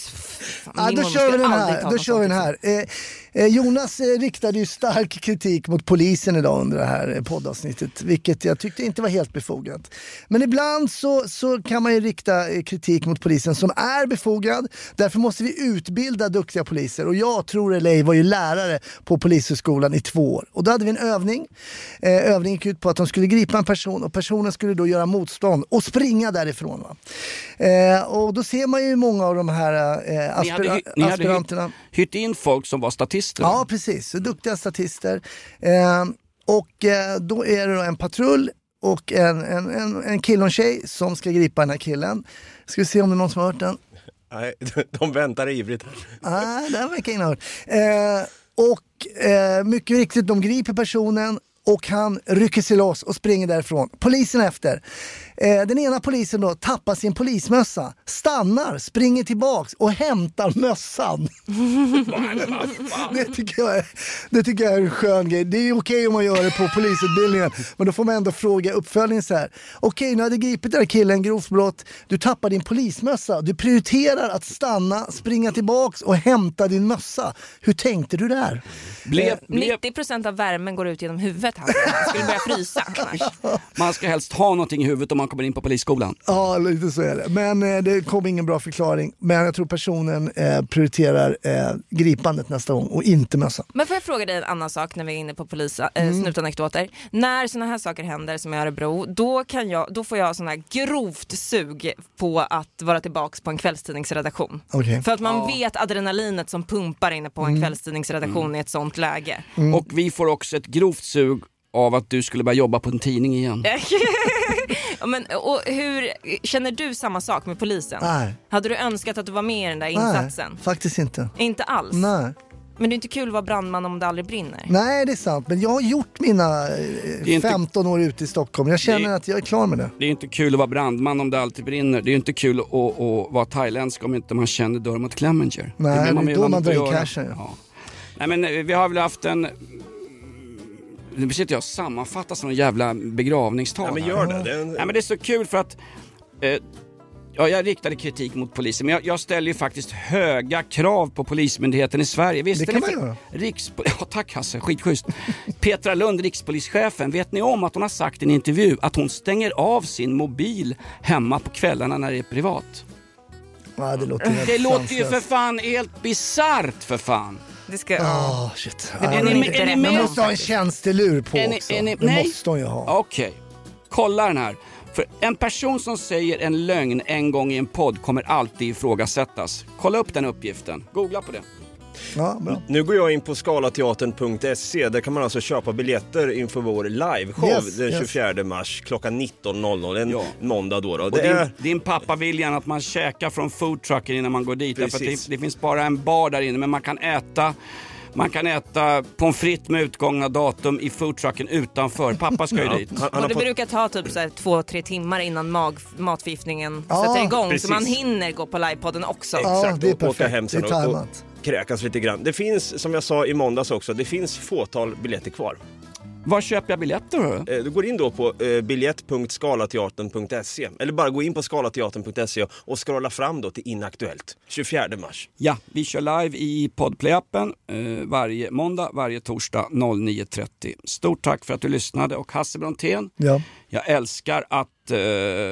Ja, då kör vi den här. Då kör vi den här. Eh, eh, Jonas eh, riktade ju stark kritik mot polisen idag under det här eh, poddavsnittet, vilket jag tyckte inte var helt befogat. Men ibland så, så kan man ju rikta eh, kritik mot polisen som är befogad. Därför måste vi utbilda duktiga poliser. Och jag tror eller ej var ju lärare på polishögskolan i två år. Och då hade vi en övning. Eh, övningen gick ut på att de skulle gripa en person och personen skulle då göra motstånd och springa därifrån. Va? Eh, och då ser man ju många av de här eh, Ni hade, aspira- hy- ni hade aspiranterna. hyrt, hyrt in folk som var statister. Ja, precis. Så duktiga statister. Eh, och eh, då är det då en patrull och en, en, en, en kille och en tjej som ska gripa den här killen. Ska vi se om det är någon som har hört den? Nej, de väntar ivrigt. Nej, det här verkar ingen ha hört. Eh, och eh, mycket riktigt, de griper personen och han rycker sig loss och springer därifrån. Polisen efter. Eh, den ena polisen då tappar sin polismössa, stannar, springer tillbaks och hämtar mössan. det, tycker jag är, det tycker jag är en skön grej. Det är ju okej om man gör det på polisutbildningen, men då får man ändå fråga uppföljningen så här. Okej, nu hade gripit den här killen, grovt brott. Du tappar din polismössa. Du prioriterar att stanna, springa tillbaks och hämta din mössa. Hur tänkte du där? Blev, blev, nittio procent av värmen går ut genom huvudet. Han skulle börja frysa annars. man ska helst ha någonting i huvudet om man kommer in på polisskolan. Ja, lite så är det. Men eh, det kom ingen bra förklaring. Men jag tror personen eh, prioriterar eh, gripandet nästa gång och inte mössan. Men får jag fråga dig en annan sak när vi är inne på polis, äh, Mm. snutanekdoter. När såna här saker händer som i Örebro, då, kan jag, då får jag sån här grovt sug på att vara tillbaks på en kvällstidningsredaktion. Okay. För att man vet adrenalinet som pumpar inne på en Mm. kvällstidningsredaktion i ett sånt läge. Mm. Och vi får också ett grovt sug av att du skulle börja jobba på en tidning igen. Ja, men, och hur, känner du samma sak med polisen? Nej. Hade du önskat att du var med i den där insatsen? Nej, faktiskt inte. Inte alls? Nej. Men det är inte kul att vara brandman om det aldrig brinner. Nej, det är sant. Men jag har gjort mina eh, inte- femton år ute i Stockholm. Jag känner Det- att jag är klar med det. Det är inte kul att vara brandman om det alltid brinner. Det är inte kul att, att vara thailändsk om inte man känner Dermot Clemenger. Nej, blir det är med då vad man drar får in göra. cashen, ja. Ja. Nej, men eh, vi har väl haft en... Nu försöker jag sammanfatta som en jävla begravningstal. Ja, men här. gör det. det är en... Nej, men det är så kul för att eh, ja, jag riktade kritik mot polisen, men jag, jag ställer ju faktiskt höga krav på polismyndigheten i Sverige. Visst, Det kan är man göra. Rikspo- ja, tack Hasse, skitschysst. Petra Lund, rikspolischefen, vet ni om att hon har sagt i en intervju att hon stänger av sin mobil hemma på kvällarna när det är privat? Ja, det låter helt Det låter ju för sanslöst. fan helt bizarrt för fan. Det ska... Ah, shit. Det Ah, blir är ni nog med- inte är ni rätt. med? man måste ha en tjänstelur på Är ni- också. är ni- det nej. måste hon ju ha. Okej, kolla den här. För en person som säger en lögn en gång i en podd kommer alltid ifrågasättas. Kolla upp den uppgiften. Googla på det. Ja, bra. Nu går jag in på skalateatern punkt se. Där kan man alltså köpa biljetter inför vår liveshow Yes, den yes. tjugofjärde mars klockan nitton noll noll. En Ja. måndag då. då. Och Det din, är... din pappa vill gärna att man käkar från foodtrucken innan man går dit. Därför att Precis. det, det finns bara en bar där inne, men man kan äta Man kan äta pommes frites med utgångna datum i foodtrucken utanför. Pappa ska ju dit. Han, han Och har det fått... brukar ta typ så här två, tre timmar innan mag, matförgiftningen Ja, sätter igång. precis. Så man hinner gå på livepodden också. Ja, Exakt, det är och åka perfekt. hem sen Det är och, och tajmat. kräkas lite grann. Det finns, som jag sa i måndags också, det finns fåtal biljetter kvar. Var köper jag biljetter då? Eh, Du går in då på eh, biljett punkt skalateatern punkt se eller bara gå in på skalateatern punkt se och scrolla fram då till Inaktuellt tjugofjärde mars. Ja, vi kör live i Podplay-appen eh, varje måndag, varje torsdag nio trettio. Stort tack för att du lyssnade och Hasse Brontén, Ja. jag älskar att... Eh,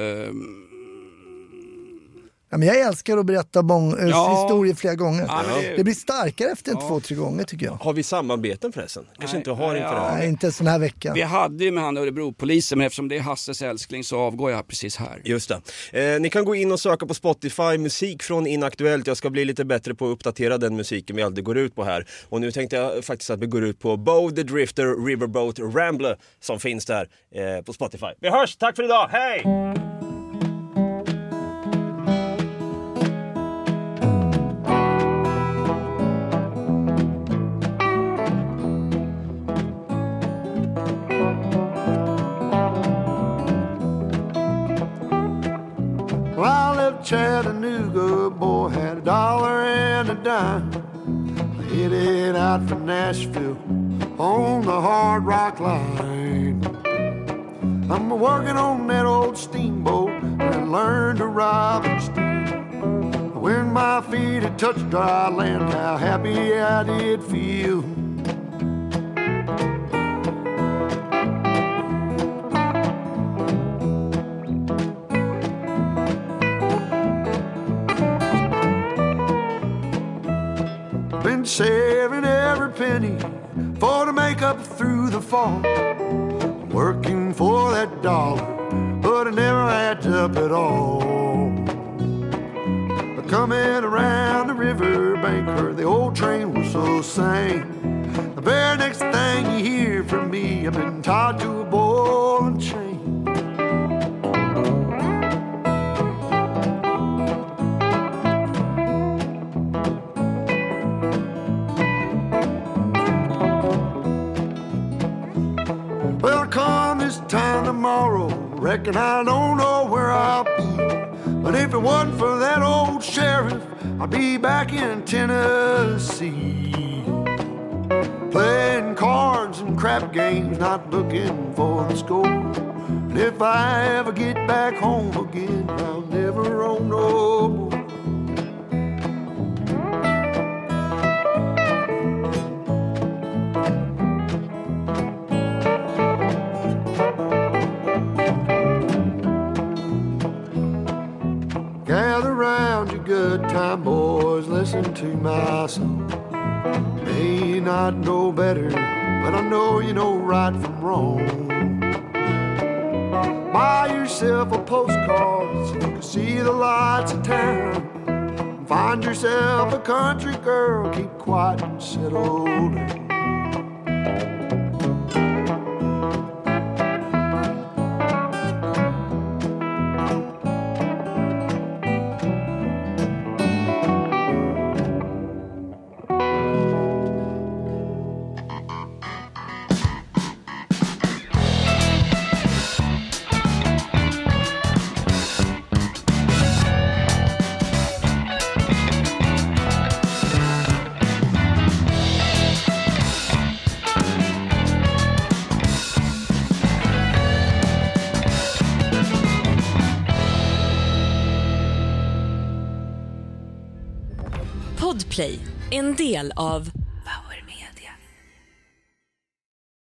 Ja, men jag älskar att berätta bon- äh, Ja. historier flera gånger. Ja, men det- det... blir starkare efter två, tre gånger tycker jag. Har vi samarbeten förresten? Kanske Nej, inte har nej, inför ja. det här. Nej, inte sån här vecka. vi hade ju med han Örebro-polisen, men eftersom det är Hasses älskling så avgår jag precis här. Just det. Eh, ni kan gå in och söka på Spotify, musik från Inaktuellt. Jag ska bli lite bättre på att uppdatera den musiken vi alltid går ut på här. Och nu tänkte jag faktiskt att vi går ut på Bo the Drifter Riverboat Rambler som finns där eh, på Spotify. Vi hörs, tack för idag, hej! Well, I left Chattanooga, boy, had a dollar and a dime. Headed out for Nashville on the Hard Rock Line. I'm working on that old steamboat and learned to rob and steal. When my feet had touched dry land, how happy I did feel. Been saving every penny for to make up through the fall. Working for that dollar, but it never adds up at all. Coming around the riverbank, heard the old train whistle sing. The very next thing you hear from me, I've been tied to a ball and chain. Well, come this time tomorrow, reckon I don't know where I'll be. But if it wasn't for that old sheriff, I'd be back in Tennessee. Playing cards and crap games, not looking for the score. And if I ever get back home again, I'll never own no more. Gather round, you good time boys, listen to my song. May not know better, but I know you know right from wrong. Buy yourself a postcard so you can see the lights of town. Find yourself a country girl, keep quiet and settle down. Podplay, en del av